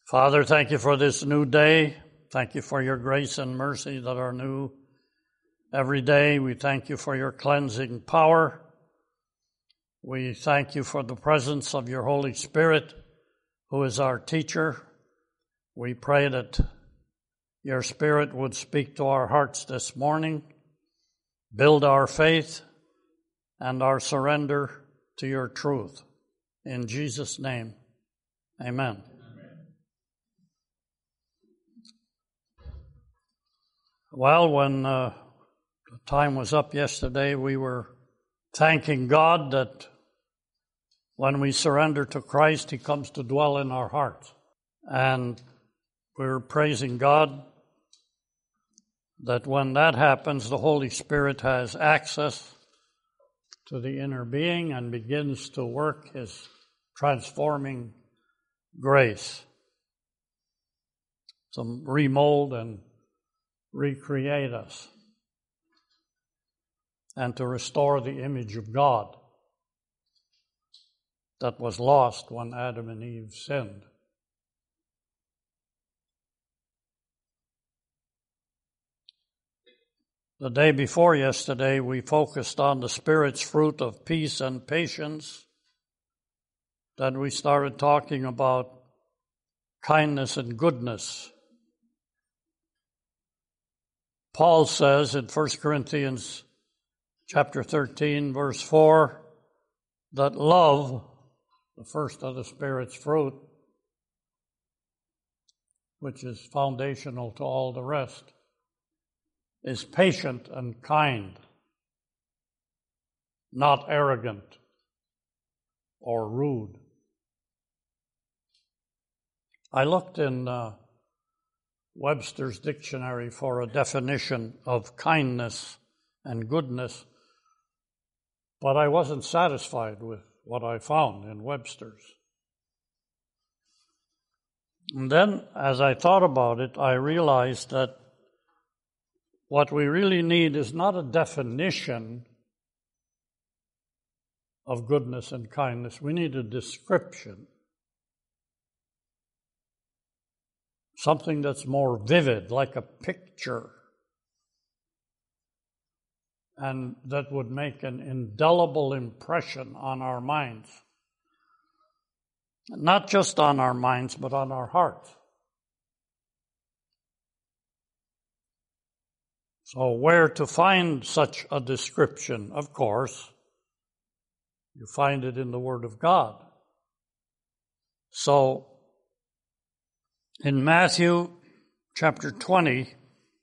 Father, thank you for this new day. Thank you for your grace and mercy that are new every day. We thank you for your cleansing power. We thank you for the presence of your Holy Spirit, who is our teacher. We pray that your Spirit would speak to our hearts this morning, build our faith and our surrender to your truth. In Jesus' name, amen. Well, when the time was up yesterday, we were thanking God that when we surrender to Christ, He comes to dwell in our hearts. And we were praising God that when that happens, the Holy Spirit has access to the inner being and begins to work His transforming grace, to remold and recreate us, and to restore the image of God that was lost when Adam and Eve sinned. The day before yesterday, we focused on the Spirit's fruit of peace and patience. Then we started talking about kindness and goodness. Paul says in 1 Corinthians chapter 13, verse 4, that love, the first of the Spirit's fruit, which is foundational to all the rest, is patient and kind, not arrogant or rude. I looked in Webster's dictionary for a definition of kindness and goodness, but I wasn't satisfied with what I found in Webster's. And then, as I thought about it, I realized that what we really need is not a definition of goodness and kindness. We need a description. Something that's more vivid, like a picture, and that would make an indelible impression on our minds. Not just on our minds, but on our hearts. So where to find such a description? Of course, you find it in the Word of God. So, in Matthew chapter 20,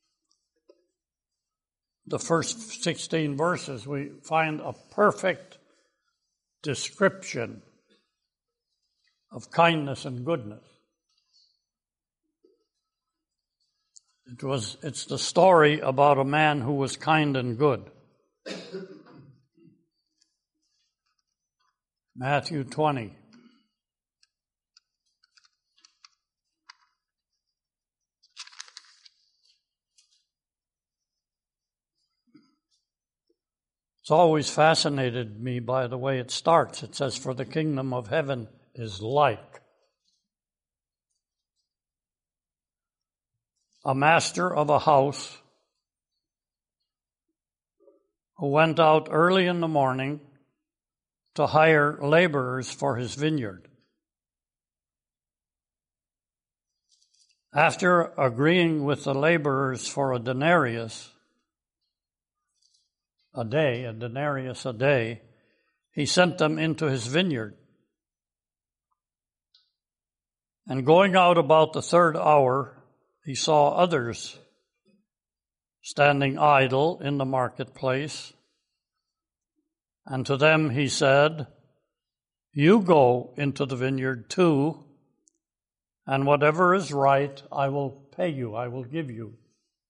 the first 16 verses, we find a perfect description of kindness and goodness. It's the story about a man who was kind and good. Matthew 20. It's always fascinated me by the way it starts. It says, "For the kingdom of heaven is like a master of a house who went out early in the morning to hire laborers for his vineyard. After agreeing with the laborers for a denarius a day, he sent them into his vineyard. And going out about the third hour, he saw others standing idle in the marketplace. And to them he said, 'You go into the vineyard too, and whatever is right I will pay you, I will give you.'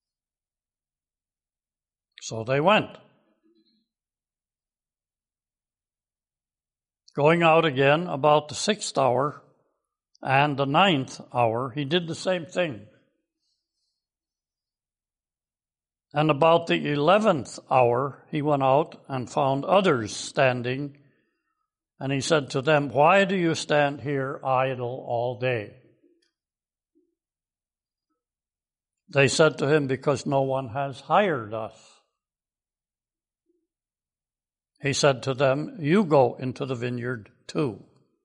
So they went. Going out again about the 6th hour and the 9th hour, he did the same thing. And about the 11th hour, he went out and found others standing, and he said to them, 'Why do you stand here idle all day?' They said to him, because no one has hired us. He said to them, you go into the vineyard too.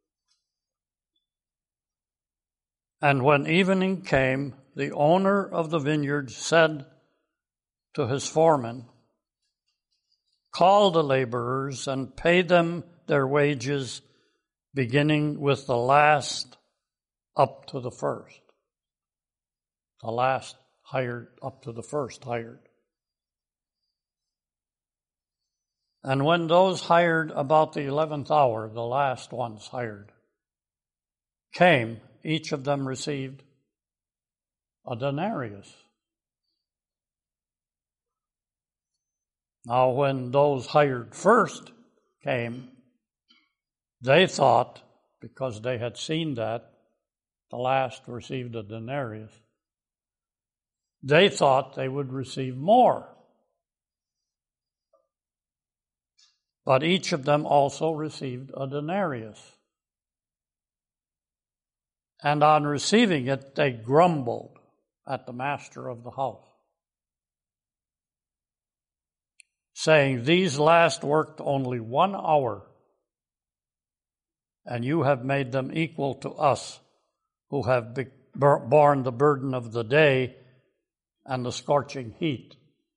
And when evening came, the owner of the vineyard said to his foreman, call the laborers and pay them their wages, beginning with the last up to the first. The last hired up to the first hired. And when those hired about the 11th hour, the last ones hired, came, each of them received a denarius. Now, when those hired first came, they thought, because they had seen that the last received a denarius, they thought they would receive more. But each of them also received a denarius. And on receiving it, they grumbled at the master of the house, saying, these last worked only 1 hour, and you have made them equal to us, who have borne the burden of the day and the scorching heat.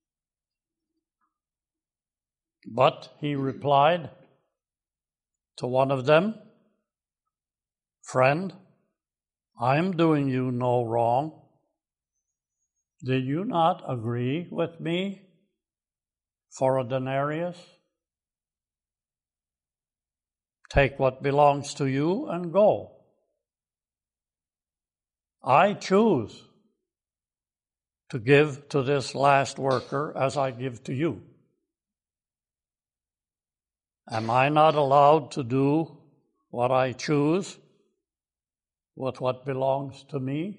But he replied to one of them, friend, I am doing you no wrong. Did you not agree with me for a denarius? Take what belongs to you and go. I choose to give to this last worker as I give to you. Am I not allowed to do what I choose with what belongs to me?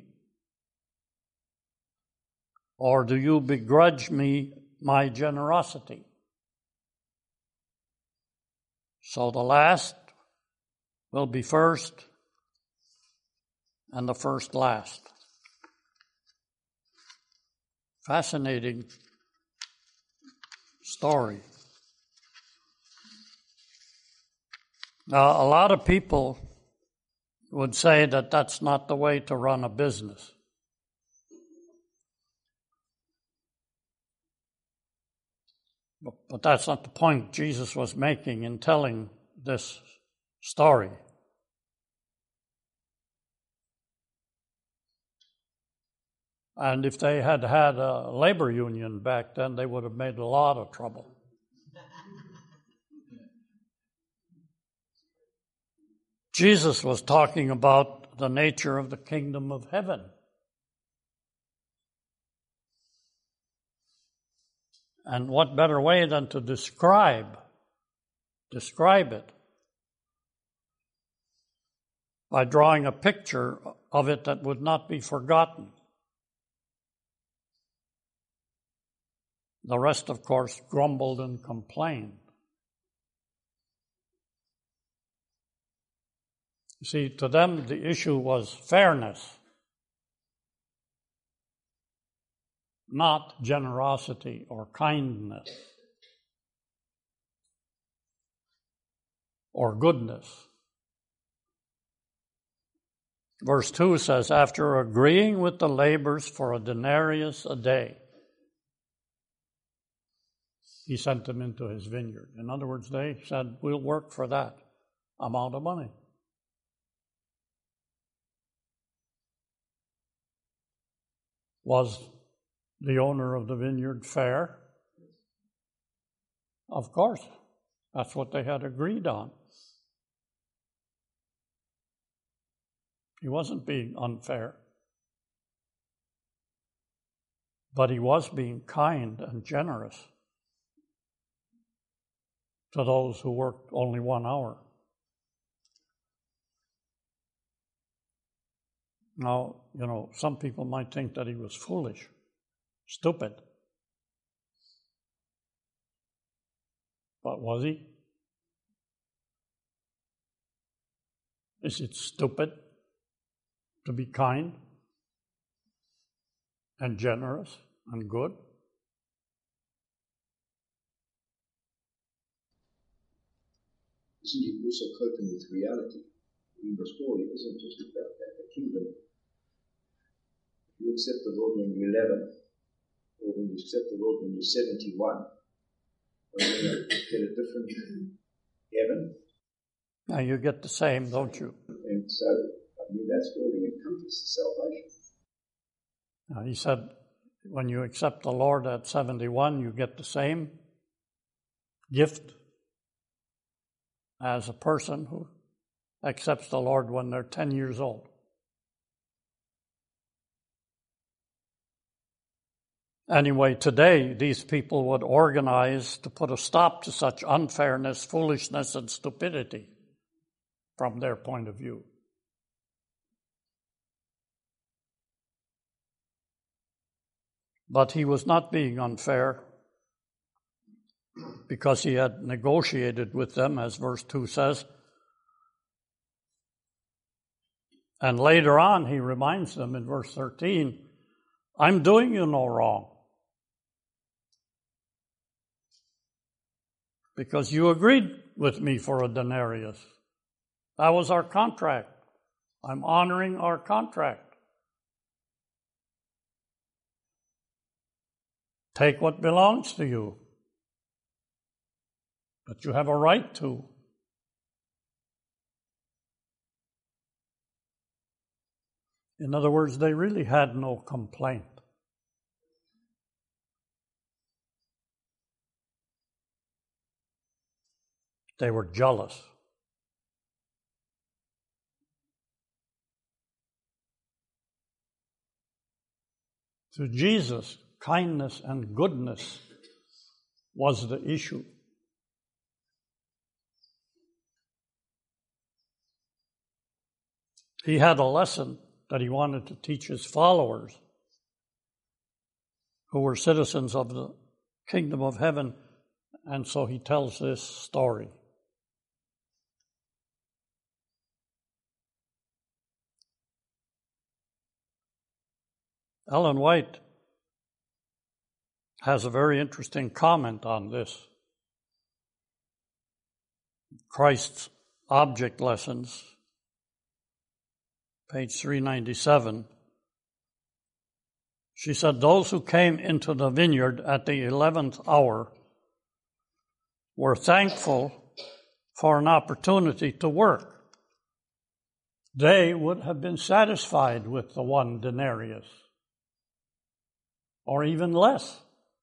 Or do you begrudge me my generosity? So the last will be first, and the first last. Fascinating story. Now, a lot of people would say that that's not the way to run a business. But that's not the point Jesus was making in telling this story. And if they had had a labor union back then, they would have made a lot of trouble. Jesus was talking about the nature of the kingdom of heaven. And what better way than to describe it by drawing a picture of it that would not be forgotten. The rest, of course, grumbled and complained. You see, to them the issue was fairness, not generosity or kindness or goodness. Verse 2 says, after agreeing with the laborers for a denarius a day, he sent them into his vineyard. In other words, they said, we'll work for that amount of money. Was the owner of the vineyard fair? Of course. That's what they had agreed on. He wasn't being unfair. But he was being kind and generous to those who worked only 1 hour. Now, some people might think that he was foolish, stupid. But was he? Is it stupid to be kind? and generous and good. Isn't he also coping with reality? The story isn't just about that. The kingdom, if you accept the Lord when you're 11, or when you accept the Lord when you're 71, when you get a different heaven. Now you get the same, don't you? And so, that story encompasses salvation. Now, he said, when you accept the Lord at 71, you get the same gift as a person who accepts the Lord when they're 10 years old. Anyway, today, these people would organize to put a stop to such unfairness, foolishness, and stupidity from their point of view. But he was not being unfair because he had negotiated with them, as verse 2 says. And later on, he reminds them in verse 13, I'm doing you no wrong, because you agreed with me for a denarius. That was our contract. I'm honoring our contract. Take what belongs to you, but you have a right to. In other words, they really had no complaint. They were jealous. To Jesus, kindness and goodness was the issue. He had a lesson that he wanted to teach his followers, who were citizens of the kingdom of heaven, and so he tells this story. Ellen White has a very interesting comment on this. Christ's Object Lessons, page 397. She said, those who came into the vineyard at the 11th hour were thankful for an opportunity to work. They would have been satisfied with the 1 denarius, or even less.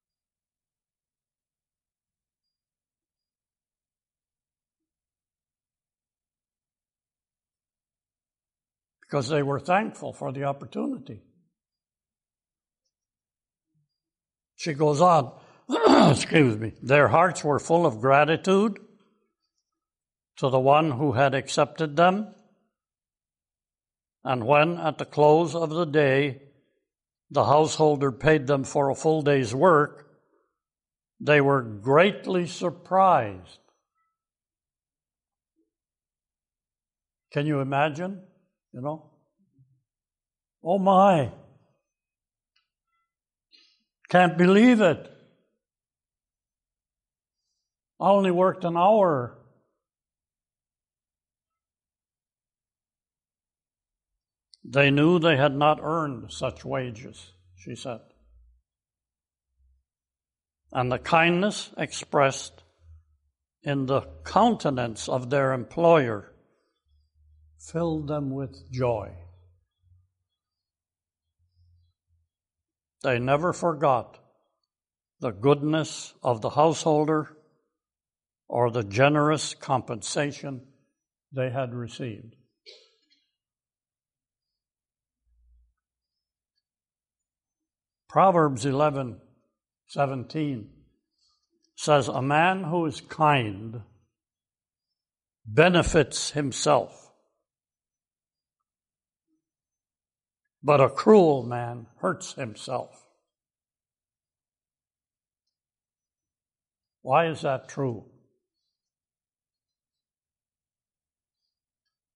Because they were thankful for the opportunity. She goes on, excuse me, their hearts were full of gratitude to the one who had accepted them. And when, at the close of the day, the householder paid them for a full day's work, they were greatly surprised. Can you imagine? Oh my, can't believe it. I only worked an hour. They knew they had not earned such wages, she said. And the kindness expressed in the countenance of their employer filled them with joy. They never forgot the goodness of the householder or the generous compensation they had received. Proverbs 11:17 says, a man who is kind benefits himself, but a cruel man hurts himself. Why is that true?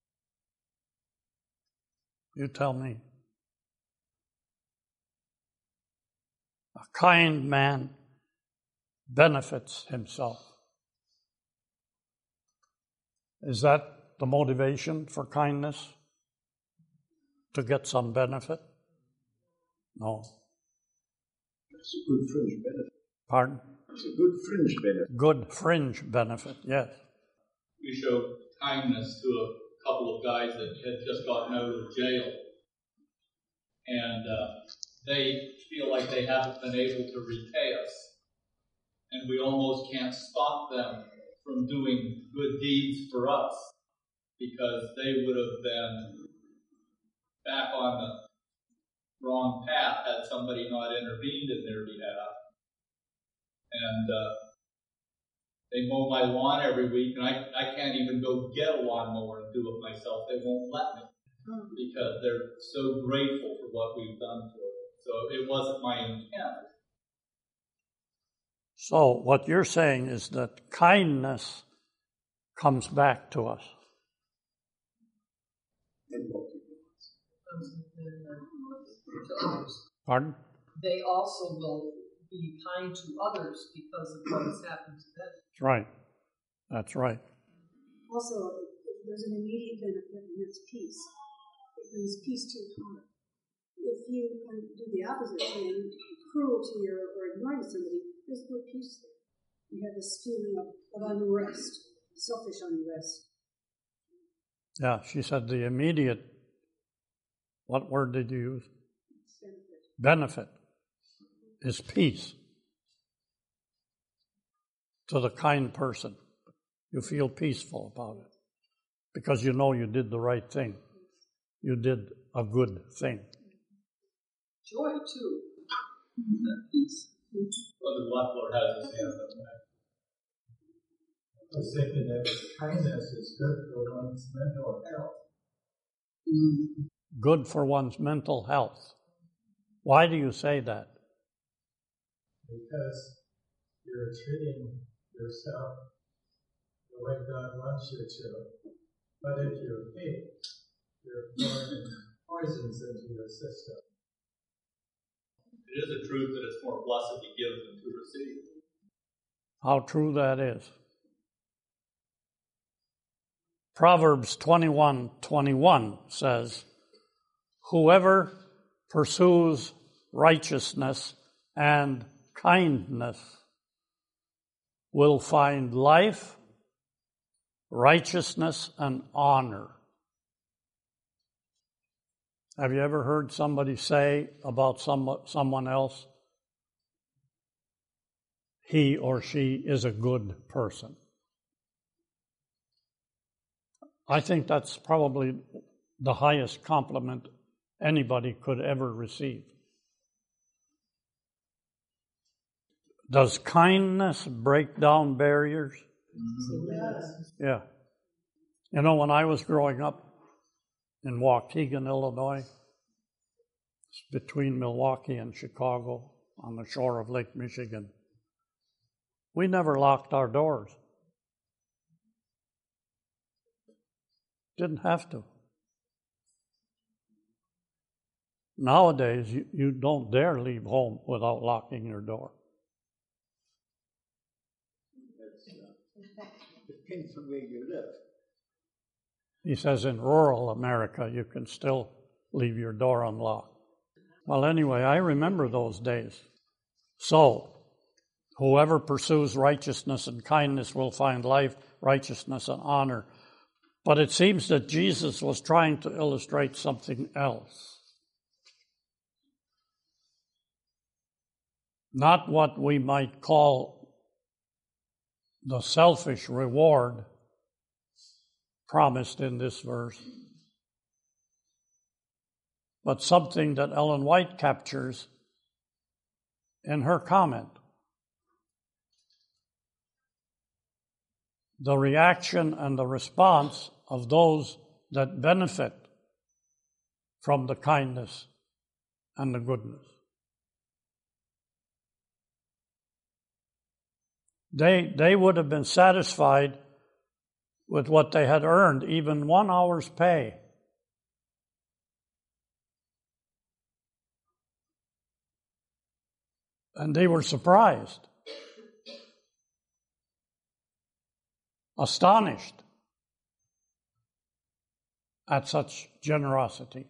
You tell me. A kind man benefits himself. Is that the motivation for kindness? To get some benefit? No. It's a good fringe benefit. Pardon? It's a good fringe benefit. Good fringe benefit, yes. We showed kindness to a couple of guys that had just gotten out of jail. And they feel like they haven't been able to repay us. And we almost can't stop them from doing good deeds for us, because they would have been back on the wrong path had somebody not intervened in their behalf. And they mow my lawn every week, and I can't even go get a lawnmower and do it myself. They won't let me, because they're so grateful for what we've done for them. So it wasn't my intent. So what you're saying is that kindness comes back to us. To others. Pardon? They also will be kind to others because of what has happened to them. That's right. That's right. Also, there's an immediate benefit, and that's peace. It brings peace to your heart. If you do the opposite thing, cruelty or ignoring somebody, there's no peace there. You have this feeling of unrest, selfish unrest. Yeah, she said the immediate, what word did you use? Benefit is peace to the kind person. You feel peaceful about it because you know you did the right thing. You did a good thing. Joy, too. That peace. Brother Loeffler has his hand up there. I was thinking that kindness is good for one's mental health. Good for one's mental health. Why do you say that? Because you're treating yourself the way God wants you to. But if you hate, you're pouring poisons into your system. It is a truth that it's more blessed to give than to receive. How true that is. Proverbs 21:21 says, whoever pursues righteousness and kindness will find life, righteousness, and honor. Have you ever heard somebody say about someone else, he or she is a good person? I think that's probably the highest compliment anybody could ever receive. Does kindness break down barriers? Yeah. You know, when I was growing up in Waukegan, Illinois, it's between Milwaukee and Chicago on the shore of Lake Michigan, we never locked our doors. Didn't have to. Nowadays, you don't dare leave home without locking your door. Depends on where you live. He says in rural America, you can still leave your door unlocked. Well, anyway, I remember those days. So, whoever pursues righteousness and kindness will find life, righteousness, and honor. But it seems that Jesus was trying to illustrate something else. Not what we might call the selfish reward promised in this verse, but something that Ellen White captures in her comment. The reaction and the response of those that benefit from the kindness and the goodness. They would have been satisfied with what they had earned, even 1 hour's pay. And they were surprised, astonished at such generosity.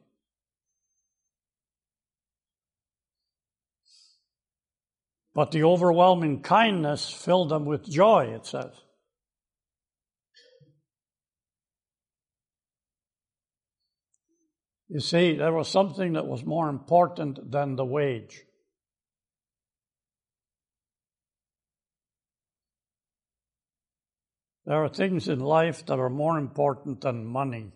But the overwhelming kindness filled them with joy, it says. You see, there was something that was more important than the wage. There are things in life that are more important than money.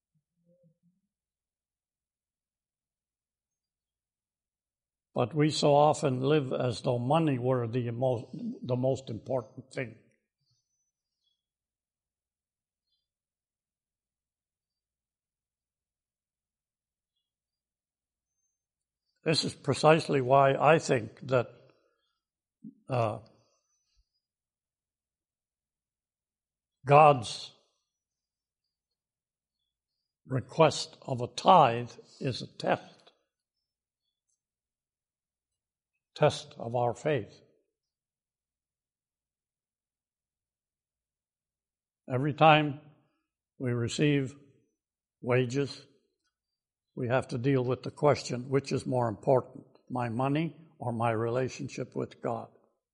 But we so often live as though money were the most important thing. This is precisely why I think that God's request of a tithe is a test of our faith. Every time we receive wages, we have to deal with the question, which is more important, my money or my relationship with God?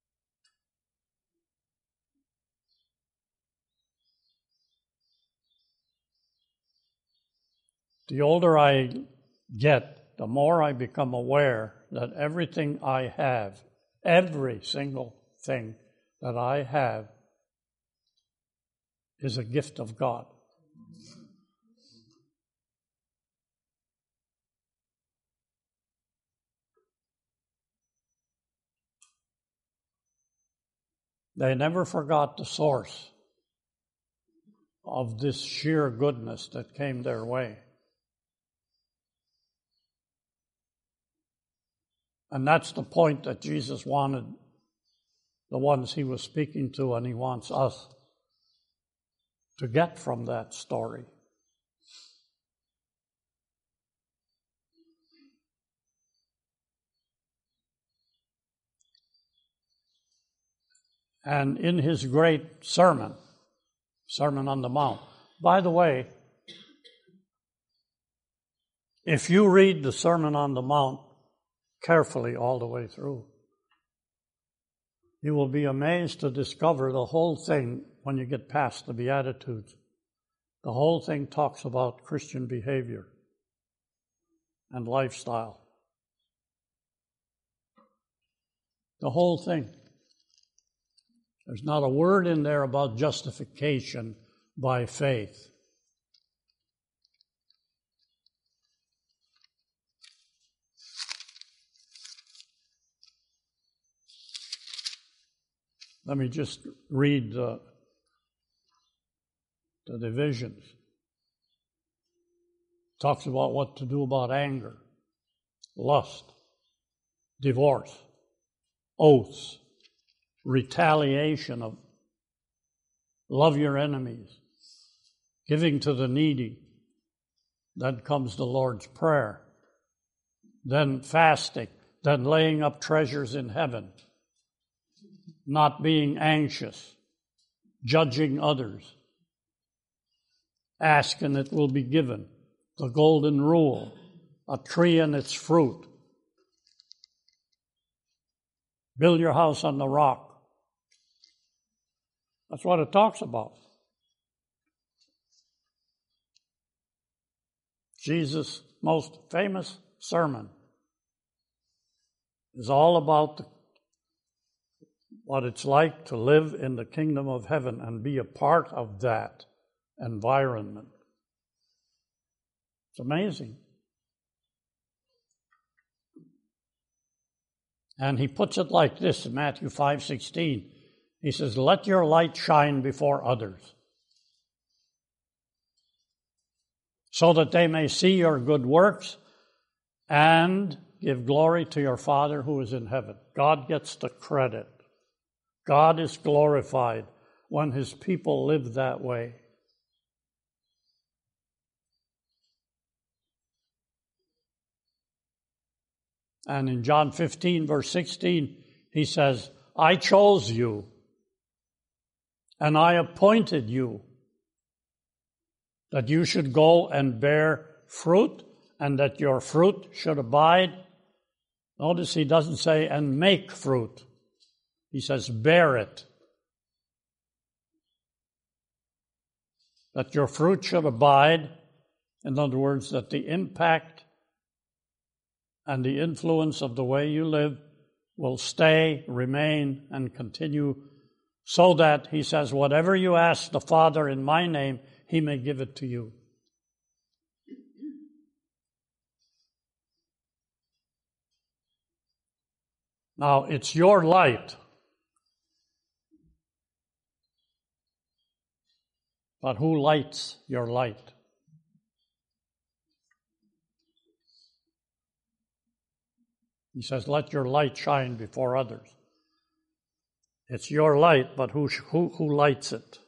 The older I get, the more I become aware that everything I have, every single thing that I have, is a gift of God. They never forgot the source of this sheer goodness that came their way. And that's the point that Jesus wanted the ones he was speaking to, and he wants us to get from that story. And in his great Sermon on the Mount. By the way, if you read the Sermon on the Mount carefully all the way through, you will be amazed to discover the whole thing, when you get past the Beatitudes, the whole thing talks about Christian behavior and lifestyle. The whole thing. There's not a word in there about justification by faith. Let me just read the divisions. It talks about what to do about anger, lust, divorce, oaths, retaliation of love your enemies, giving to the needy. Then comes the Lord's Prayer. Then fasting. Then laying up treasures in heaven. Not being anxious. Judging others. Ask and it will be given. The golden rule. A tree and its fruit. Build your house on the rock. That's what it talks about. Jesus' most famous sermon is all about what it's like to live in the kingdom of heaven and be a part of that environment. It's amazing. And he puts it like this in Matthew 5:16. He says, let your light shine before others, so that they may see your good works and give glory to your Father who is in heaven. God gets the credit. God is glorified when his people live that way. And in John 15, verse 16, He says, I chose you, and I appointed you, that you should go and bear fruit, and that your fruit should abide. Notice he doesn't say, and make fruit. He says, bear it. That your fruit should abide. In other words, that the impact and the influence of the way you live will stay, remain, and continue, so that, he says, whatever you ask the Father in my name, he may give it to you. Now, it's your light. But who lights your light? He says, let your light shine before others. It's your light, but who lights it?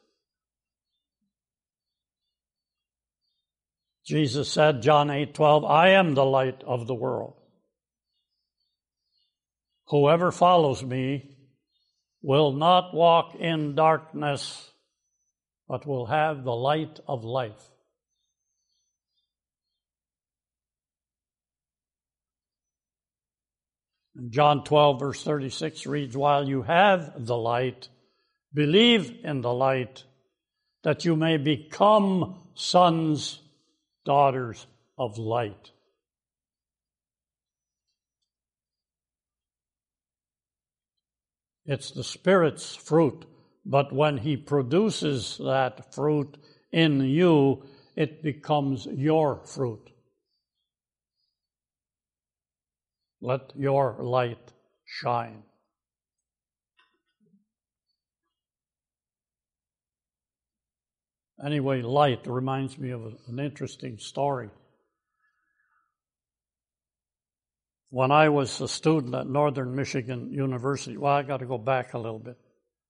Jesus said, John 8:12, I am the light of the world. Whoever follows me will not walk in darkness, but will have the light of life. And John 12, verse 36 reads, while you have the light, believe in the light, that you may become sons, daughters of light. It's the Spirit's fruit, but when he produces that fruit in you, it becomes your fruit. Let your light shine. Anyway, light reminds me of an interesting story. When I was a student at Northern Michigan University, well, I got to go back a little bit.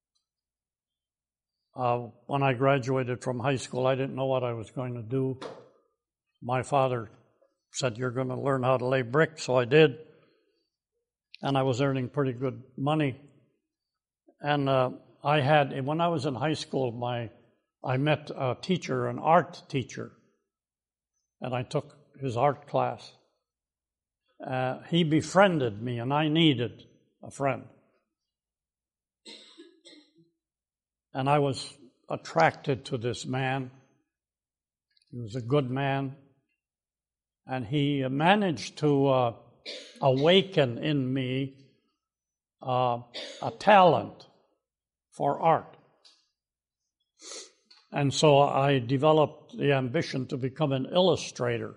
When I graduated from high school, I didn't know what I was going to do. My father said, you're going to learn how to lay brick, so I did. And I was earning pretty good money. And when I was in high school, I met a teacher, an art teacher, and I took his art class. He befriended me, and I needed a friend. And I was attracted to this man. He was a good man. And he managed to awaken in me a talent for art. And so I developed the ambition to become an illustrator.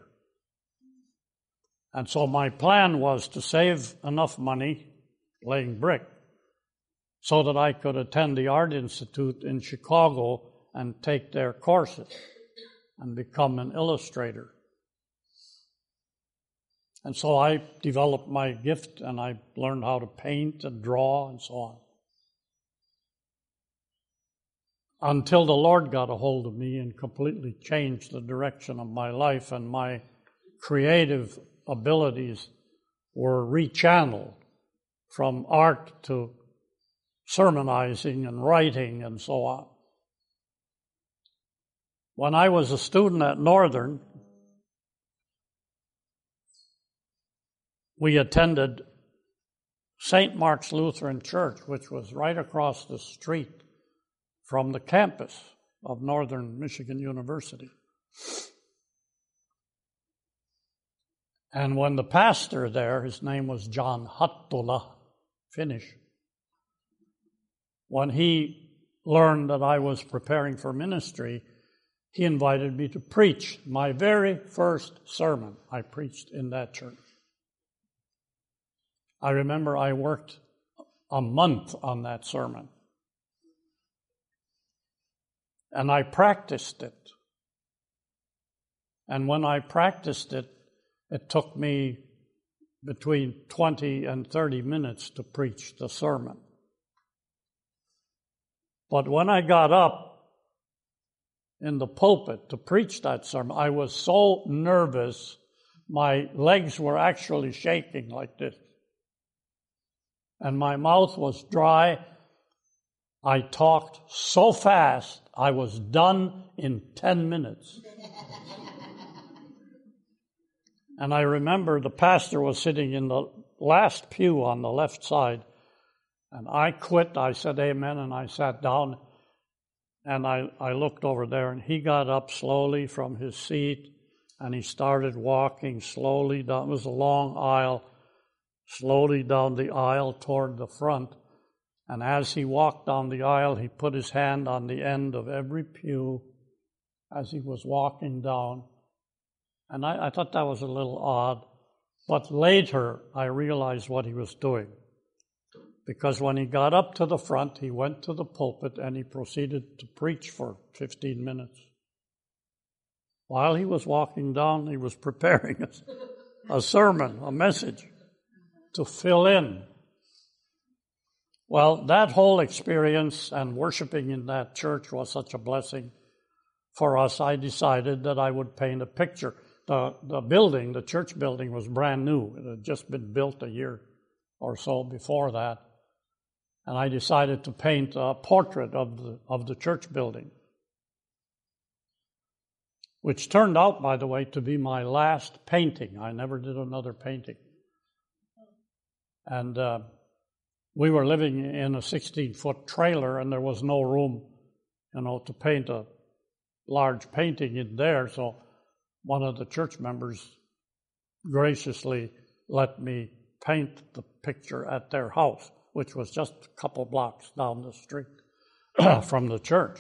And so my plan was to save enough money laying brick so that I could attend the Art Institute in Chicago and take their courses and become an illustrator. And so I developed my gift, and I learned how to paint and draw and so on. Until the Lord got a hold of me and completely changed the direction of my life, and my creative abilities were rechanneled from art to sermonizing and writing and so on. When I was a student at Northern, we attended St. Mark's Lutheran Church, which was right across the street from the campus of Northern Michigan University. And when the pastor there, his name was John Hattula, Finnish, when he learned that I was preparing for ministry, he invited me to preach. My very first sermon I preached in that church. I remember I worked a month on that sermon. And I practiced it. And when I practiced it, it took me between 20 and 30 minutes to preach the sermon. But when I got up in the pulpit to preach that sermon, I was so nervous, my legs were actually shaking like this. and my mouth was dry. I talked so fast, I was done in 10 minutes. And I remember the pastor was sitting in the last pew on the left side, and I quit. I said amen, and I sat down, and I looked over there, and he got up slowly from his seat, and he started walking slowly down. It was a long aisle, slowly down the aisle toward the front. And as he walked down the aisle, he put his hand on the end of every pew as he was walking down. And I thought that was a little odd. But later, I realized what he was doing. Because when he got up to the front, he went to the pulpit and he proceeded to preach for 15 minutes. While he was walking down, he was preparing a sermon, a message to fill in. Well, that whole experience and worshiping in that church was such a blessing for us. I decided that I would paint a picture. The building, the church building, was brand new. It had just been built a year or so before that. And I decided to paint a portrait of the church building, which turned out, by the way, to be my last painting. I never did another painting. And we were living in a 16-foot trailer, and there was no room, to paint a large painting in there. So one of the church members graciously let me paint the picture at their house, which was just a couple blocks down the street from the church.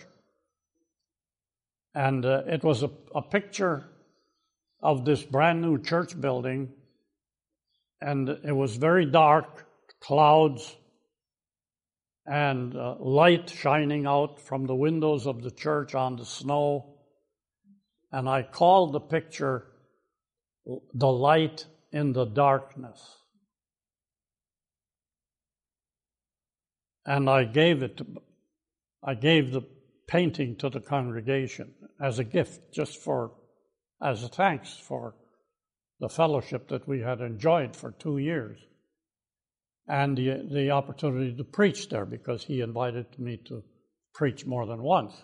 And it was a picture of this brand new church building, and it was very dark, clouds, and light shining out from the windows of the church on the snow. And I called the picture "The Light in the Darkness." And I gave the painting to the congregation as a gift, as a thanks for the fellowship that we had enjoyed for 2 years, and the opportunity to preach there, because he invited me to preach more than once.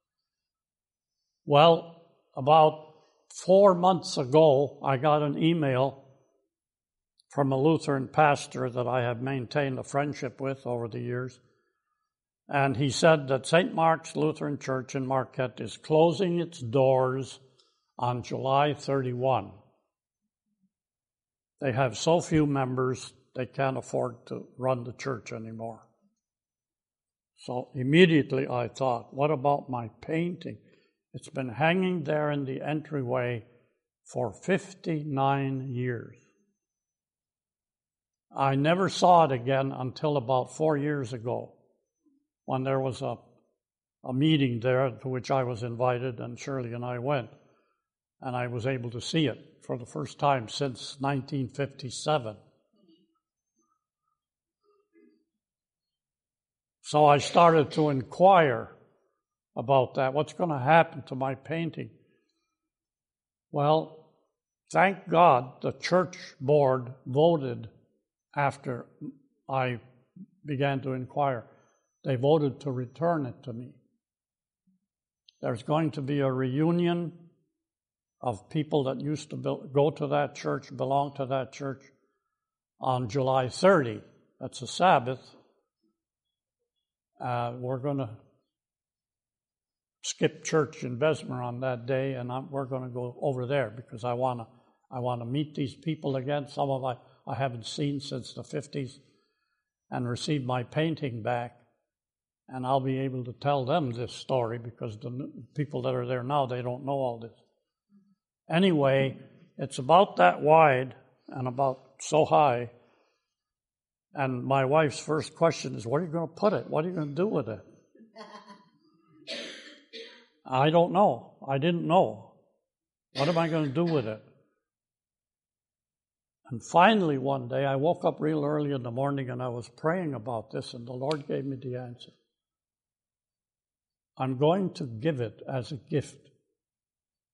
Well, about 4 months ago, I got an email from a Lutheran pastor that I have maintained a friendship with over the years. And he said that St. Mark's Lutheran Church in Marquette is closing its doors on July 31. They have so few members, they can't afford to run the church anymore. So immediately I thought, what about my painting? It's been hanging there in the entryway for 59 years. I never saw it again until about 4 years ago, when there was a meeting there to which I was invited, and Shirley and I went, and I was able to see it for the first time since 1957. So I started to inquire about that. What's going to happen to my painting? Well, thank God the church board voted after I began to inquire. They voted to return it to me. There's going to be a reunion of people that used to go to that church, belong to that church, on July 30. That's a Sabbath. We're going to skip church in Bessemer on that day, and we're going to go over there because I want to meet these people again. Some of I haven't seen since the 50s, and receive my painting back. And I'll be able to tell them this story, because the people that are there now, they don't know all this. Anyway, it's about that wide and about so high. And my wife's first question is, where are you going to put it? What are you going to do with it? I don't know. I didn't know. What am I going to do with it? And finally, one day, I woke up real early in the morning and I was praying about this, and the Lord gave me the answer. I'm going to give it as a gift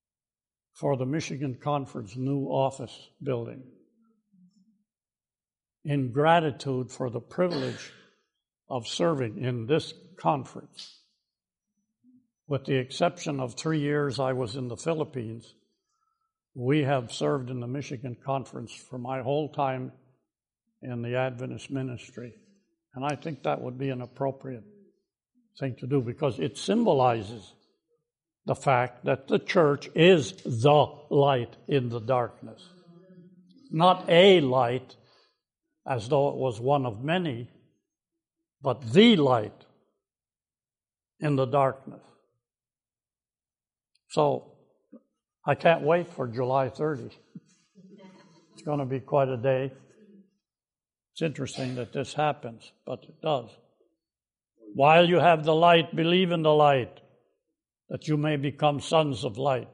for the Michigan Conference new office building. in gratitude for the privilege of serving in this conference. With the exception of 3 years I was in the Philippines, we have served in the Michigan Conference for my whole time in the Adventist ministry. And I think that would be an appropriate thing to do because it symbolizes the fact that the church is the light in the darkness. Not a light as though it was one of many, but the light in the darkness. So I can't wait for July 30. It's going to be quite a day. It's interesting that this happens, but it does. While you have the light, believe in the light, that you may become sons of light.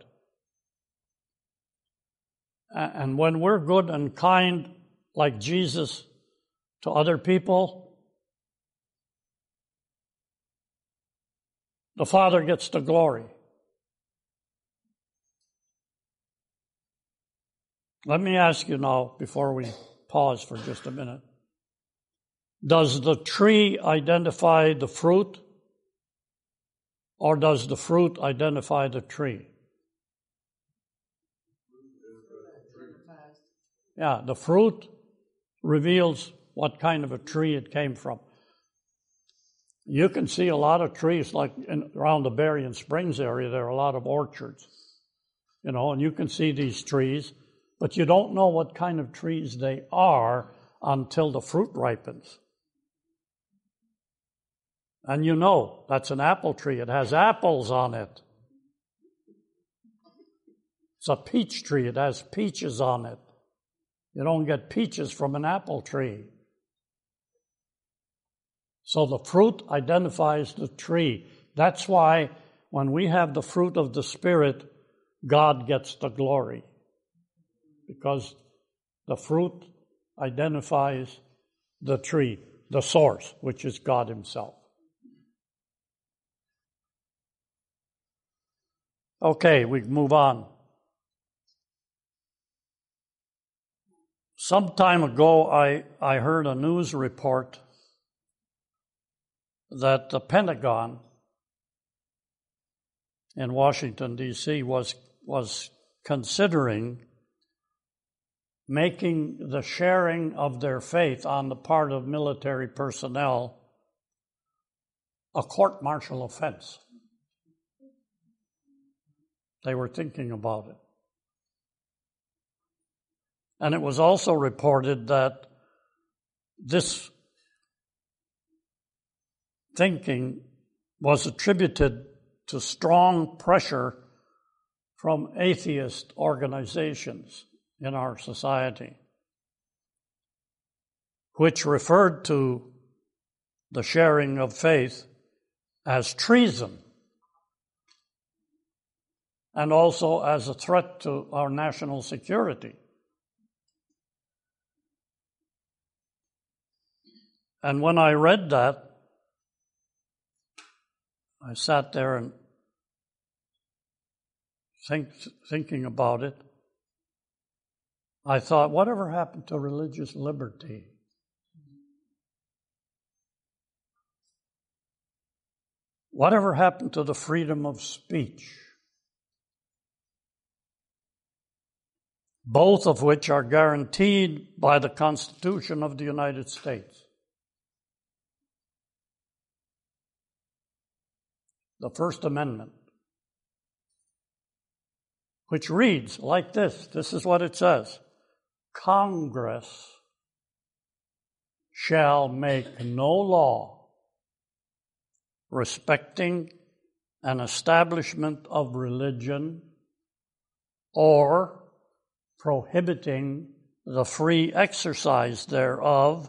And when we're good and kind like Jesus to other people, the Father gets the glory. Let me ask you now, before we pause for just a minute, does the tree identify the fruit, or does the fruit identify the tree? Yeah, the fruit reveals what kind of a tree it came from. You can see a lot of trees, like around the Berrien Springs area, there are a lot of orchards, and you can see these trees, but you don't know what kind of trees they are until the fruit ripens. And that's an apple tree. It has apples on it. It's a peach tree. It has peaches on it. You don't get peaches from an apple tree. So the fruit identifies the tree. That's why when we have the fruit of the Spirit, God gets the glory. Because the fruit identifies the tree, the source, which is God Himself. Okay, we move on. Some time ago, I heard a news report that the Pentagon in Washington, D.C. was considering making the sharing of their faith on the part of military personnel a court-martial offense. They were thinking about it. And it was also reported that this thinking was attributed to strong pressure from atheist organizations in our society, which referred to the sharing of faith as treason and also as a threat to our national security. And when I read that, I sat there and thinking about it. I thought, whatever happened to religious liberty? Whatever happened to the freedom of speech? Both of which are guaranteed by the Constitution of the United States. The First Amendment, which reads like this. This is what it says. Congress shall make no law respecting an establishment of religion or prohibiting the free exercise thereof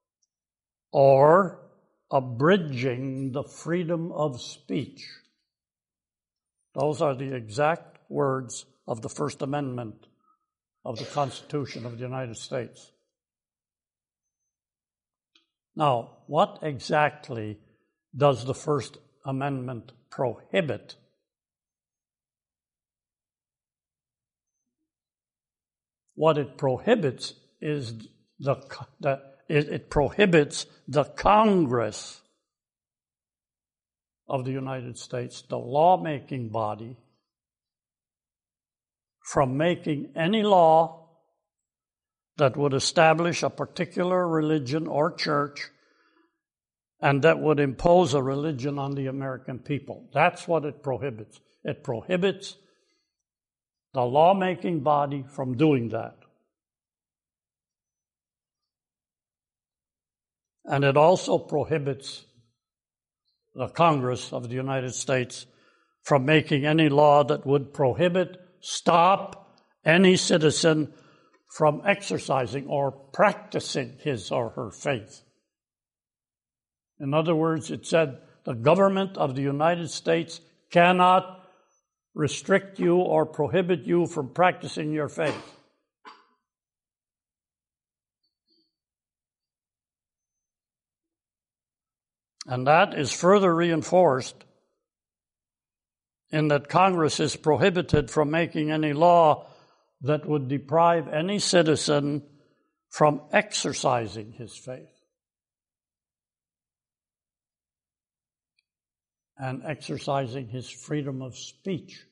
or abridging the freedom of speech. Those are the exact words of the First Amendment of the Constitution of the United States. Now, what exactly does the First Amendment prohibit? What it prohibits is it prohibits the Congress of the United States, the lawmaking body, from making any law that would establish a particular religion or church and that would impose a religion on the American people. That's what it prohibits. It prohibits the lawmaking body from doing that. And it also prohibits the Congress of the United States from making any law that would prohibit, stop any citizen from exercising or practicing his or her faith. In other words, it said the government of the United States cannot restrict you or prohibit you from practicing your faith. And that is further reinforced in that Congress is prohibited from making any law that would deprive any citizen from exercising his faith and exercising his freedom of speech,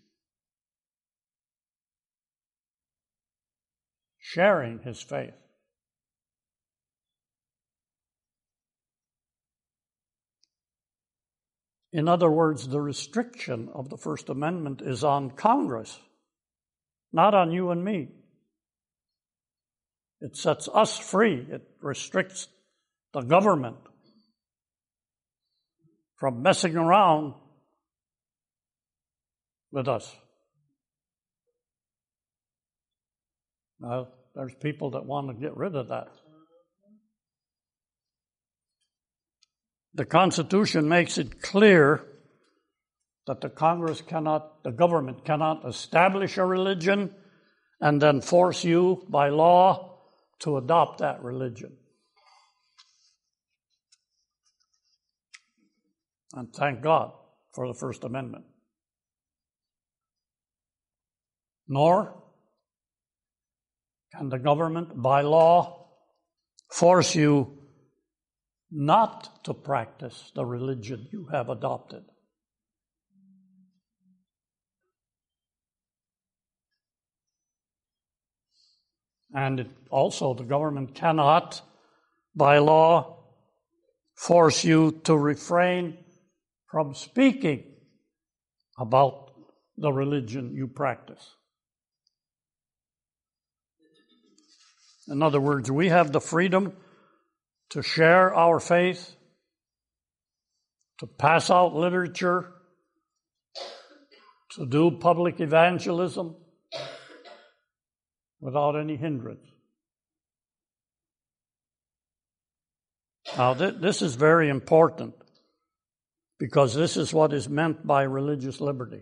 sharing his faith. In other words, the restriction of the First Amendment is on Congress, not on you and me. It sets us free. It restricts the government from messing around with us. Now, there's people that want to get rid of that. The Constitution makes it clear that the government cannot establish a religion and then force you by law to adopt that religion. And thank God for the First Amendment. Nor can the government by law force you not to practice the religion you have adopted. And also, the government cannot, by law, force you to refrain from speaking about the religion you practice. In other words, we have the freedom to share our faith, to pass out literature, to do public evangelism without any hindrance. Now, this is very important because this is what is meant by religious liberty.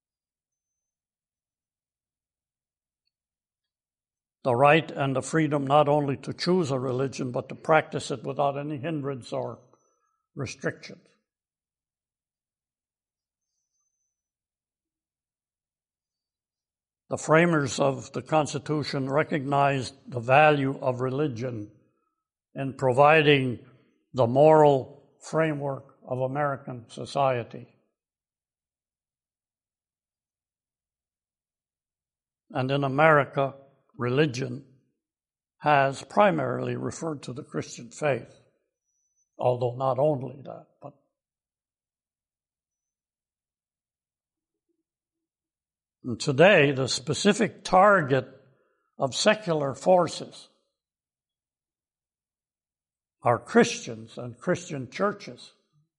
The right and the freedom not only to choose a religion, but to practice it without any hindrance or restrictions. The framers of the Constitution recognized the value of religion in providing the moral framework of American society. And in America, religion has primarily referred to the Christian faith, although not only that, but and today the specific target of secular forces are Christians and Christian churches.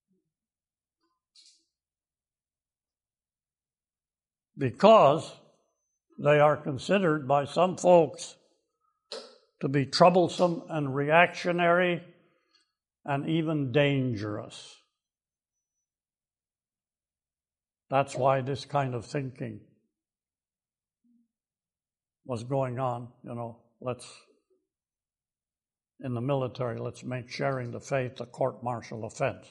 Because they are considered by some folks to be troublesome and reactionary and even dangerous. That's why this kind of thinking was going on. In the military, let's make sharing the faith a court-martial offense,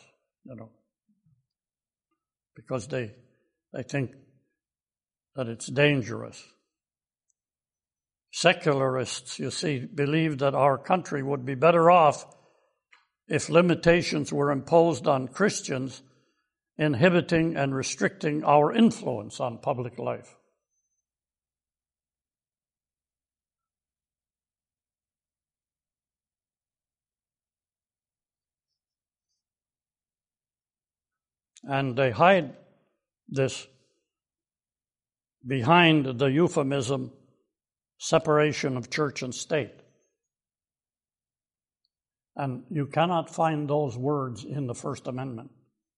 because they think that it's dangerous. Secularists, you see, believe that our country would be better off if limitations were imposed on Christians, inhibiting and restricting our influence on public life. And they hide this behind the euphemism separation of church and state. And you cannot find those words in the First Amendment.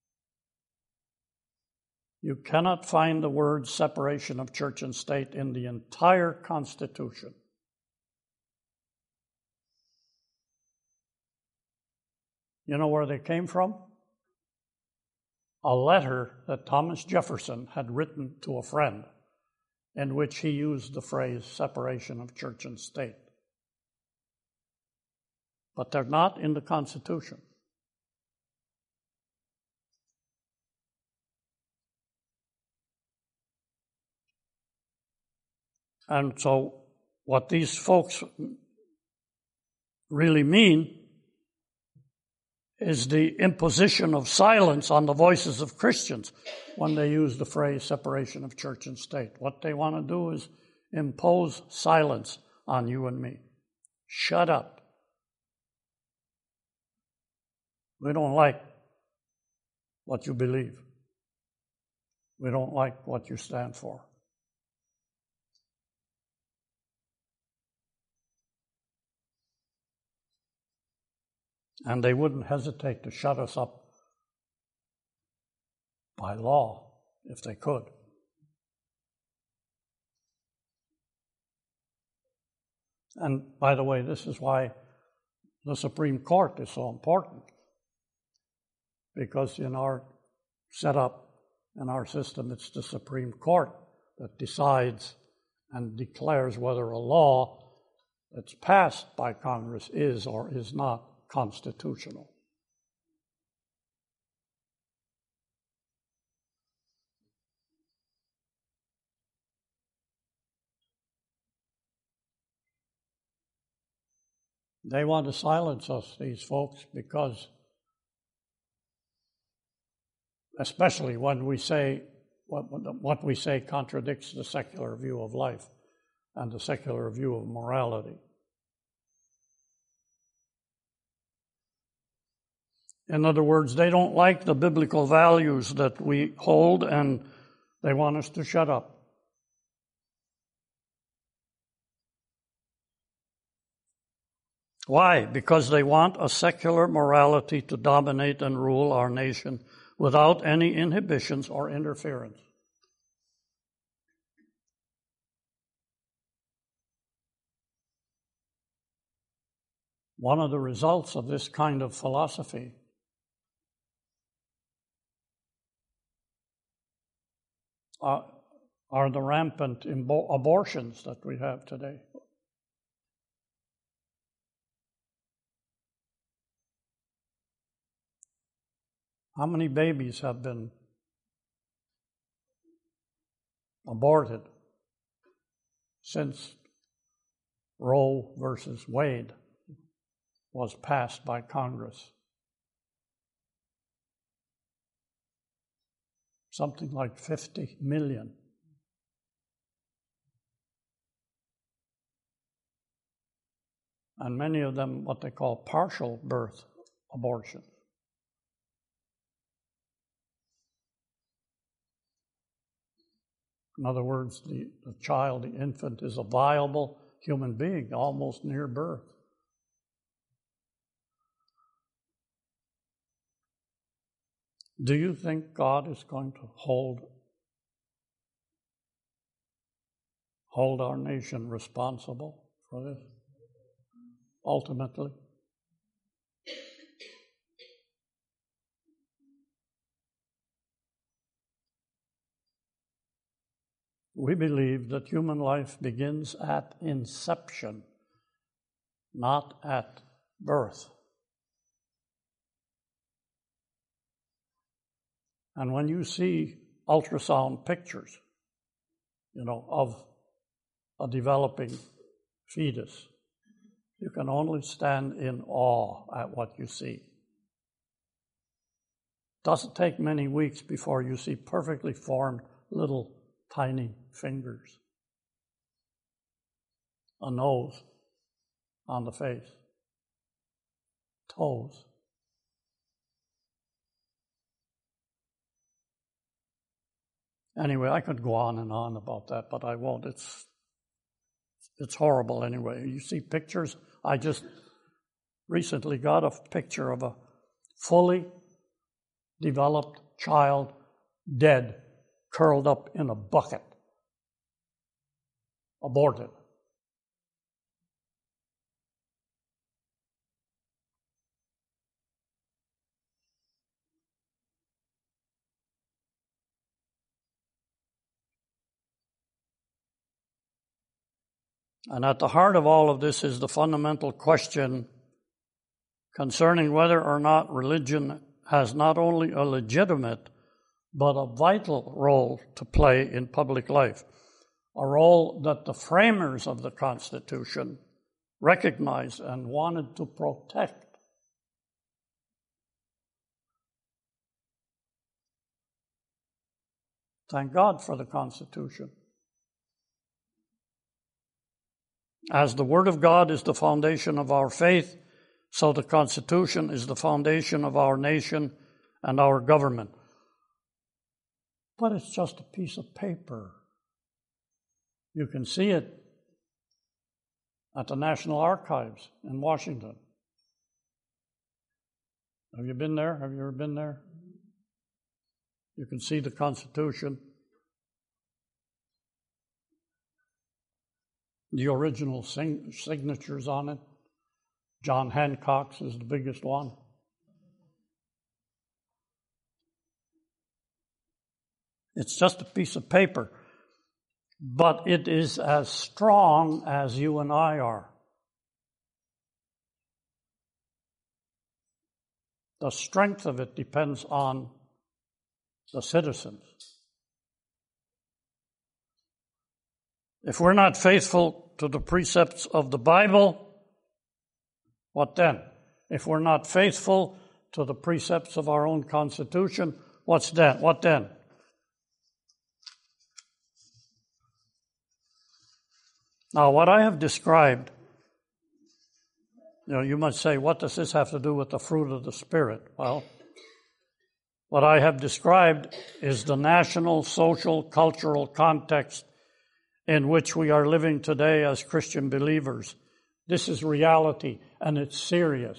You cannot find the word separation of church and state in the entire Constitution. You know where they came from? A letter that Thomas Jefferson had written to a friend in which he used the phrase separation of church and state. But they're not in the Constitution. And so what these folks really mean is the imposition of silence on the voices of Christians when they use the phrase separation of church and state. What they want to do is impose silence on you and me. Shut up. We don't like what you believe. We don't like what you stand for. And they wouldn't hesitate to shut us up by law if they could. And by the way, this is why the Supreme Court is so important. Because in our setup, in our system, it's the Supreme Court that decides and declares whether a law that's passed by Congress is or is not constitutional. They want to silence us, these folks, because especially when we say what we say contradicts the secular view of life and the secular view of morality. In other words, they don't like the biblical values that we hold, and they want us to shut up. Why? Because they want a secular morality to dominate and rule our nation without any inhibitions or interference. One of the results of this kind of philosophy are the rampant abortions that we have today. How many babies have been aborted since Roe versus Wade was passed by Congress? Something like 50 million. And many of them what they call partial birth abortions. In other words, the child, the infant, is a viable human being almost near birth. Do you think God is going to hold our nation responsible for this, ultimately? We believe that human life begins at inception, not at birth. And when you see ultrasound pictures, of a developing fetus. You can only stand in awe at what you see. Doesn't take many weeks before you see perfectly formed little tiny fingers, a nose on the face, toes. Anyway, I could go on and on about that, but I won't. It's horrible anyway. You see pictures. I just recently got a picture of a fully developed child dead, curled up in a bucket, aborted. And at the heart of all of this is the fundamental question concerning whether or not religion has not only a legitimate but a vital role to play in public life, a role that the framers of the Constitution recognized and wanted to protect. Thank God for the Constitution. As the Word of God is the foundation of our faith, so the Constitution is the foundation of our nation and our government. But it's just a piece of paper. You can see it at the National Archives in Washington. Have you been there? Have you ever been there? You can see the Constitution. The original signatures on it. John Hancock's is the biggest one. It's just a piece of paper, but it is as strong as you and I are. The strength of it depends on the citizens. If we're not faithful to the precepts of the Bible, what then? If we're not faithful to the precepts of our own Constitution, what then? Now, what I have described, you might say, what does this have to do with the fruit of the Spirit? Well, what I have described is the national, social, cultural context in which we are living today as Christian believers. This is reality, and it's serious.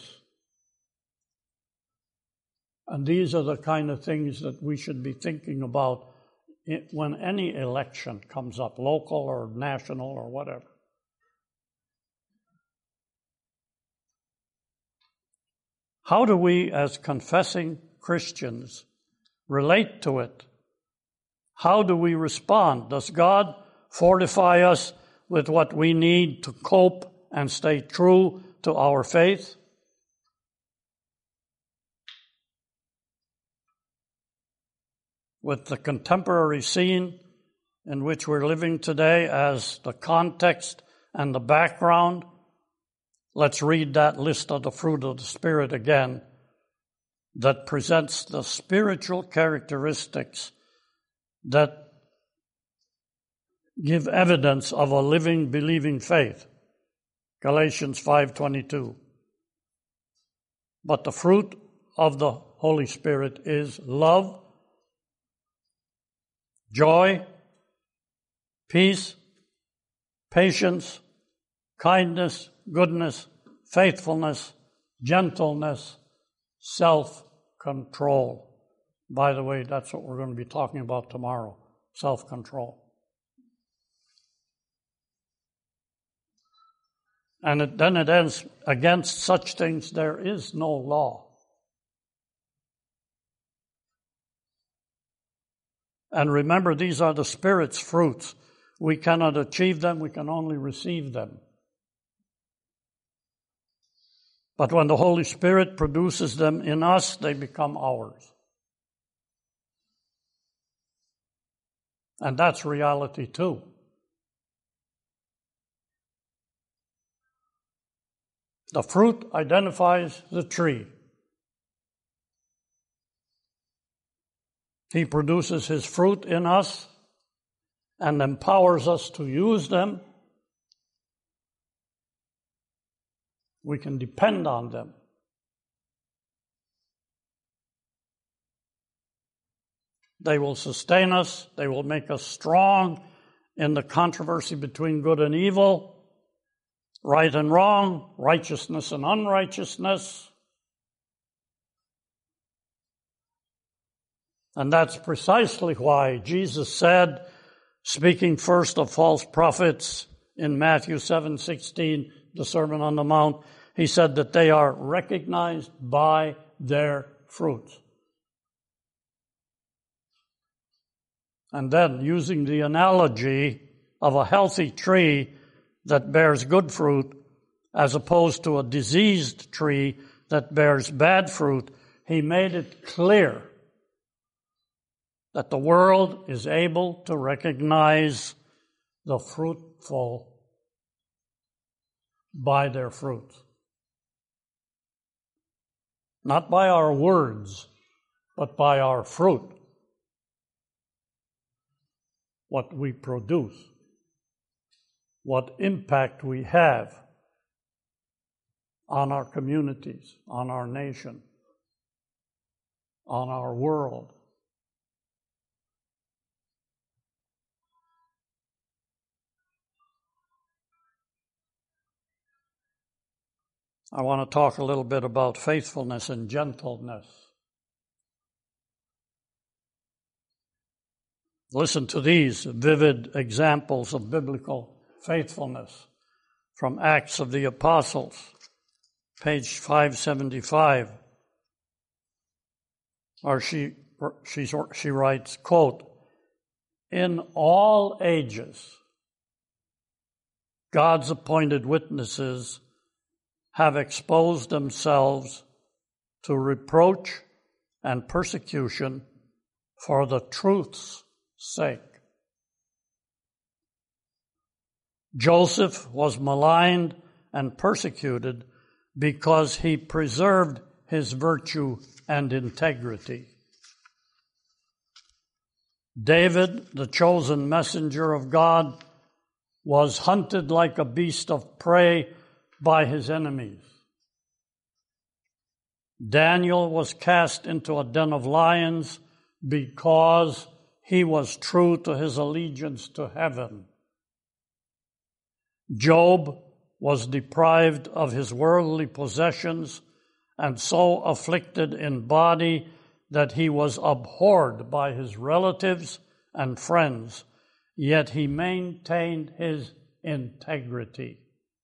And these are the kind of things that we should be thinking about when any election comes up, local or national or whatever. How do we, as confessing Christians, relate to it? How do we respond? Does God fortify us with what we need to cope and stay true to our faith? With the contemporary scene in which we're living today as the context and the background, let's read that list of the fruit of the Spirit again that presents the spiritual characteristics that give evidence of a living, believing faith. Galatians 5:22. But the fruit of the Holy Spirit is love, joy, peace, patience, kindness, goodness, faithfulness, gentleness, self-control. By the way, that's what we're going to be talking about tomorrow, self-control. And then it ends, against such things there is no law. And remember, these are the Spirit's fruits. We cannot achieve them, we can only receive them. But when the Holy Spirit produces them in us, they become ours. And that's reality too. The fruit identifies the tree. He produces his fruit in us and empowers us to use them. We can depend on them. They will sustain us. They will make us strong in the controversy between good and evil, right and wrong, righteousness and unrighteousness. And that's precisely why Jesus said, speaking first of false prophets in Matthew 7:16, the Sermon on the Mount, he said that they are recognized by their fruits. And then, using the analogy of a healthy tree that bears good fruit as opposed to a diseased tree that bears bad fruit, he made it clear that the world is able to recognize the fruitful by their fruit. Not by our words, but by our fruit. What we produce, what impact we have on our communities, on our nation, on our world. I want to talk a little bit about faithfulness and gentleness. Listen to these vivid examples of biblical faithfulness from Acts of the Apostles, page 575. Or she writes, quote, "In all ages, God's appointed witnesses have exposed themselves to reproach and persecution for the truth's sake. Joseph was maligned and persecuted because he preserved his virtue and integrity. David, the chosen messenger of God, was hunted like a beast of prey by his enemies. Daniel was cast into a den of lions because he was true to his allegiance to heaven. Job was deprived of his worldly possessions and so afflicted in body that he was abhorred by his relatives and friends, yet he maintained his integrity.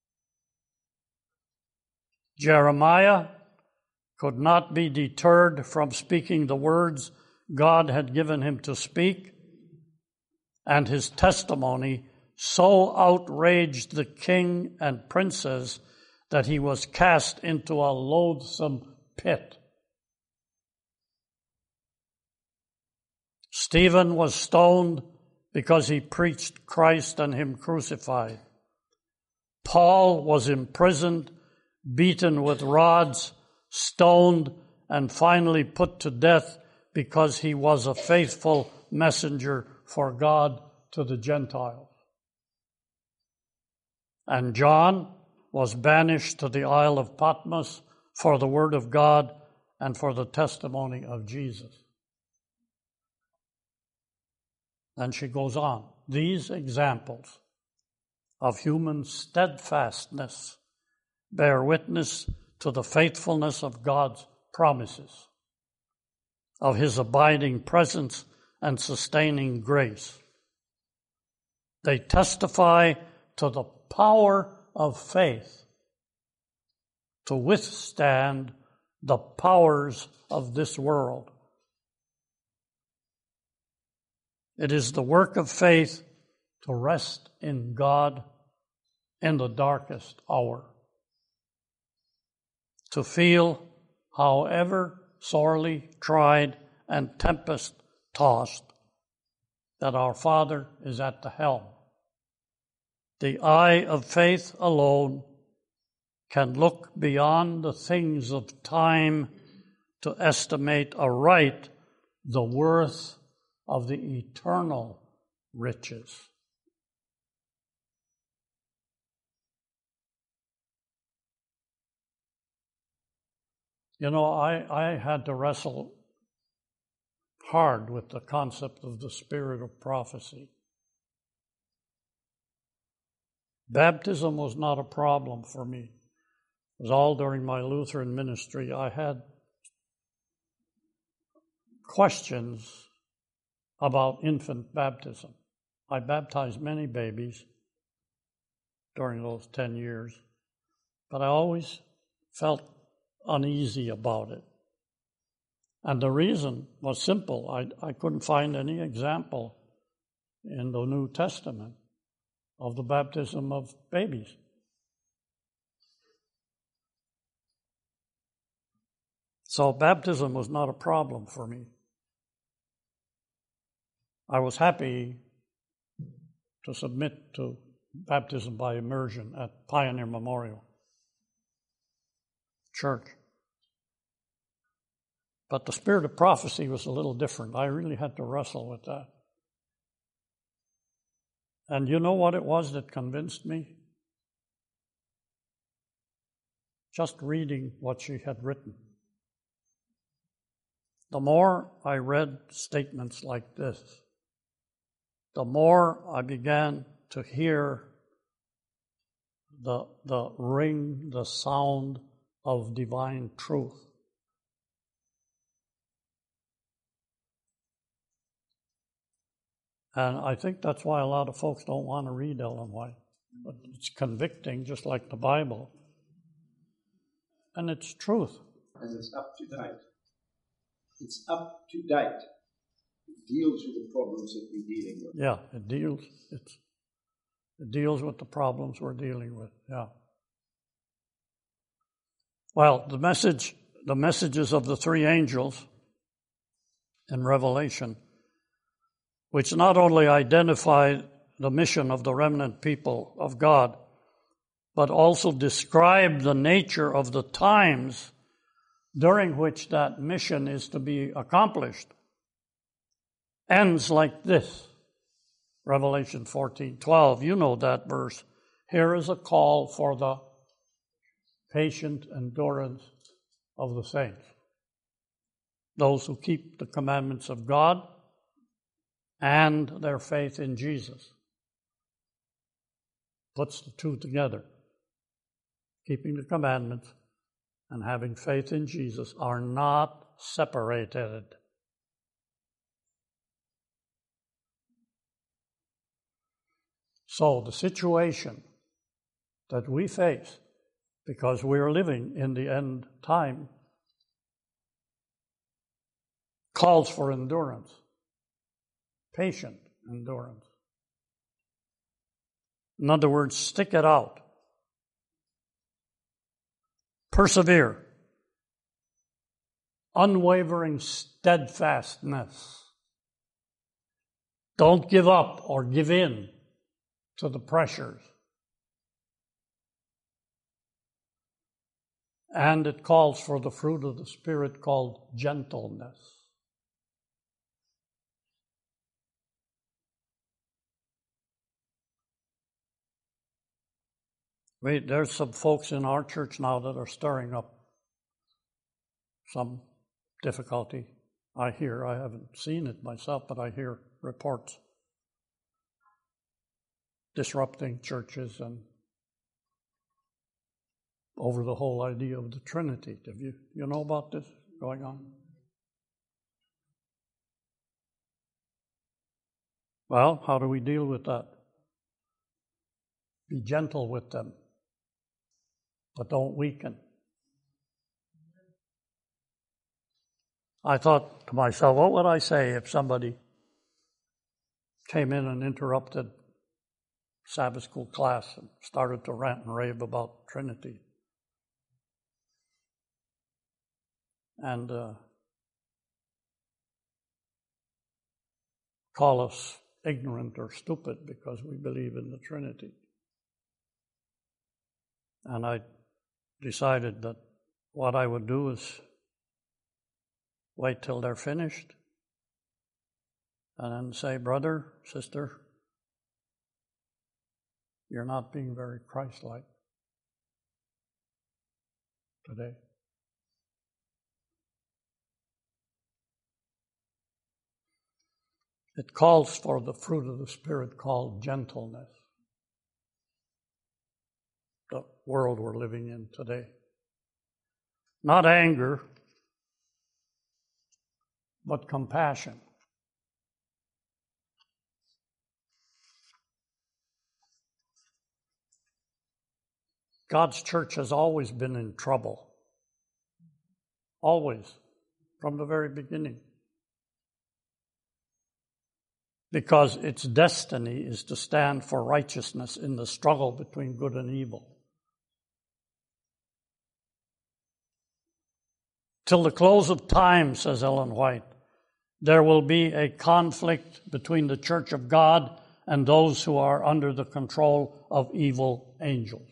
Jeremiah could not be deterred from speaking the words God had given him to speak, and his testimony so outraged the king and princes that he was cast into a loathsome pit. Stephen was stoned because he preached Christ and him crucified. Paul was imprisoned, beaten with rods, stoned, and finally put to death because he was a faithful messenger for God to the Gentiles. And John was banished to the Isle of Patmos for the word of God and for the testimony of Jesus. And she goes on. These examples of human steadfastness bear witness to the faithfulness of God's promises, of his abiding presence and sustaining grace. They testify to the power of faith to withstand the powers of this world. It is the work of faith to rest in God in the darkest hour, to feel, however sorely tried and tempest-tossed, that our Father is at the helm. The eye of faith alone can look beyond the things of time to estimate aright the worth of the eternal riches. You know, I had to wrestle hard with the concept of the spirit of prophecy. Baptism was not a problem for me. It was all during my Lutheran ministry. I had questions about infant baptism. I baptized many babies during those 10 years, but I always felt uneasy about it. And the reason was simple. I couldn't find any example in the New Testament of the baptism of babies. So baptism was not a problem for me. I was happy to submit to baptism by immersion at Pioneer Memorial Church. But the spirit of prophecy was a little different. I really had to wrestle with that. And you know what it was that convinced me? Just reading what she had written. The more I read statements like this, the more I began to hear the ring, the sound of divine truth. And I think that's why a lot of folks don't want to read Ellen White. But it's convicting, just like the Bible. And it's truth. And it's up to date. It's up to date. It deals with the problems that we're dealing with. Yeah, it deals with the problems we're dealing with. Yeah. Well, the messages of the three angels in Revelation, which not only identify the mission of the remnant people of God, but also describe the nature of the times during which that mission is to be accomplished, ends like this. Revelation 14:12, you know that verse. Here is a call for the patient endurance of the saints, those who keep the commandments of God and their faith in Jesus. Puts the two together. Keeping the commandments and having faith in Jesus are not separated. So the situation that we face, because we are living in the end time, calls for endurance, patient endurance. In other words, stick it out. Persevere. Unwavering steadfastness. Don't give up or give in to the pressures. And it calls for the fruit of the Spirit called gentleness. There's some folks in our church now that are stirring up some difficulty. I haven't seen it myself, but I hear reports disrupting churches and over the whole idea of the Trinity. Have you know about this going on? Well, how do we deal with that? Be gentle with them, but don't weaken. I thought to myself, what would I say if somebody came in and interrupted Sabbath school class and started to rant and rave about Trinity? And call us ignorant or stupid because we believe in the Trinity. And I decided that what I would do is wait till they're finished and then say, brother, sister, you're not being very Christ-like today. It calls for the fruit of the Spirit called gentleness. The world we're living in today. Not anger, but compassion. God's church has always been in trouble. Always. From the very beginning. Because its destiny is to stand for righteousness in the struggle between good and evil. Till the close of time, says Ellen White, there will be a conflict between the church of God and those who are under the control of evil angels.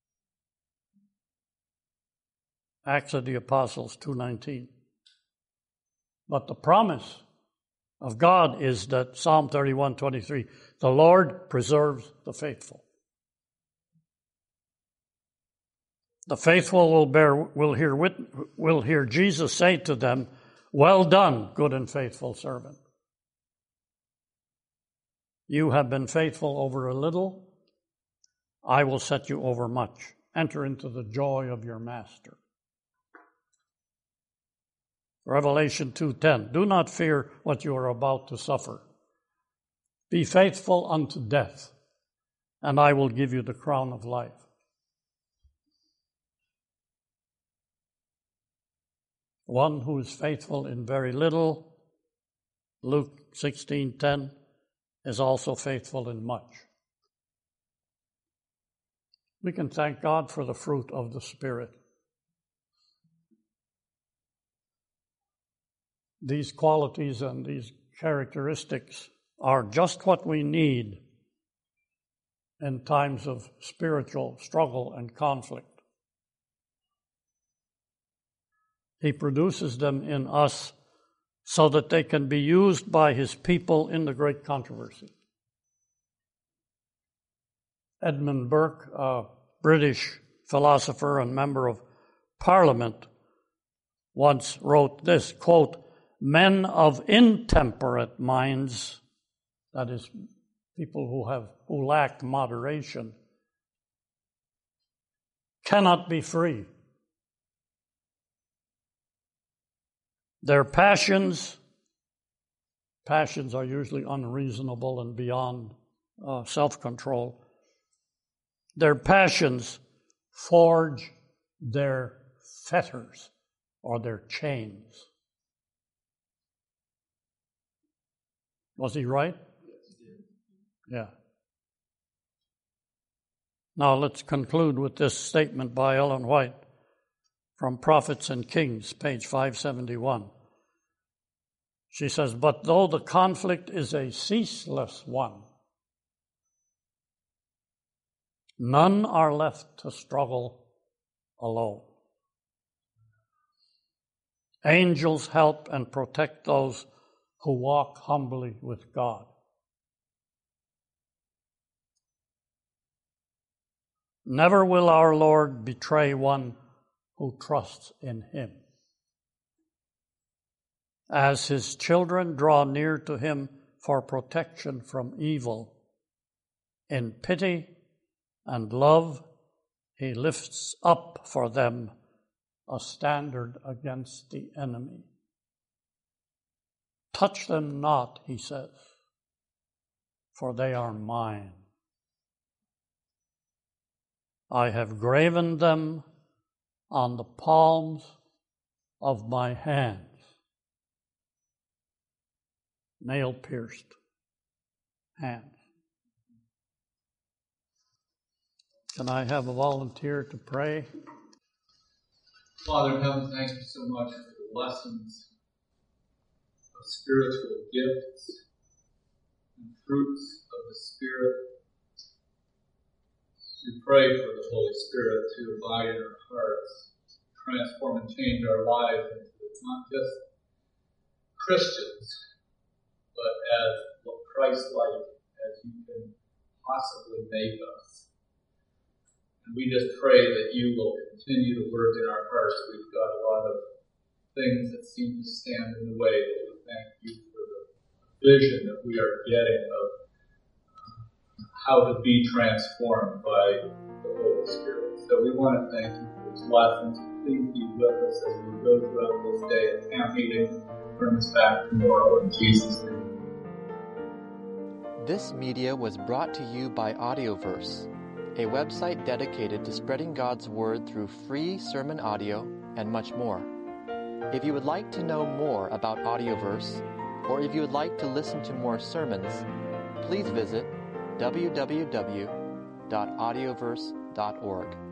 Acts of the Apostles 2:19. But the promise of God is that Psalm 31:23, the Lord preserves the faithful. The faithful will hear Jesus say to them, well done, good and faithful servant. You have been faithful over a little, I will set you over much. Enter into the joy of your master. Revelation 2:10, do not fear what you are about to suffer. Be faithful unto death, and I will give you the crown of life. One who is faithful in very little, Luke 16:10, is also faithful in much. We can thank God for the fruit of the Spirit. These qualities and these characteristics are just what we need in times of spiritual struggle and conflict. He produces them in us so that they can be used by His people in the great controversy. Edmund Burke, a British philosopher and member of Parliament, once wrote this, quote, men of intemperate minds, that is, people who lack moderation, cannot be free. Their passions are usually unreasonable and beyond self-control. Their passions forge their fetters or their chains. Was he right? Yes, he did. Yeah. Now let's conclude with this statement by Ellen White from Prophets and Kings, page 571. She says, but though the conflict is a ceaseless one, none are left to struggle alone. Angels help and protect those who walk humbly with God. Never will our Lord betray one who trusts in Him. As His children draw near to Him for protection from evil, in pity and love, He lifts up for them a standard against the enemy. Touch them not, He says, for they are mine. I have graven them on the palms of my hands. Nail-pierced hands. Can I have a volunteer to pray? Father in heaven, thank you so much for the lessons of spiritual gifts and fruits of the Spirit. We pray for the Holy Spirit to abide in our hearts, transform and change our lives into not just Christians, but as Christ-like as you can possibly make us. And we just pray that you will continue to work in our hearts. We've got a lot of things that seem to stand in the way, but we thank you for the vision that we are getting of how to be transformed by the Holy Spirit. So we want to thank you for these lessons. Please be with us as we go throughout this day at camp meeting. Bring us back tomorrow in Jesus' name. This media was brought to you by Audioverse, a website dedicated to spreading God's Word through free sermon audio and much more. If you would like to know more about Audioverse, or if you would like to listen to more sermons, please visit www.audioverse.org.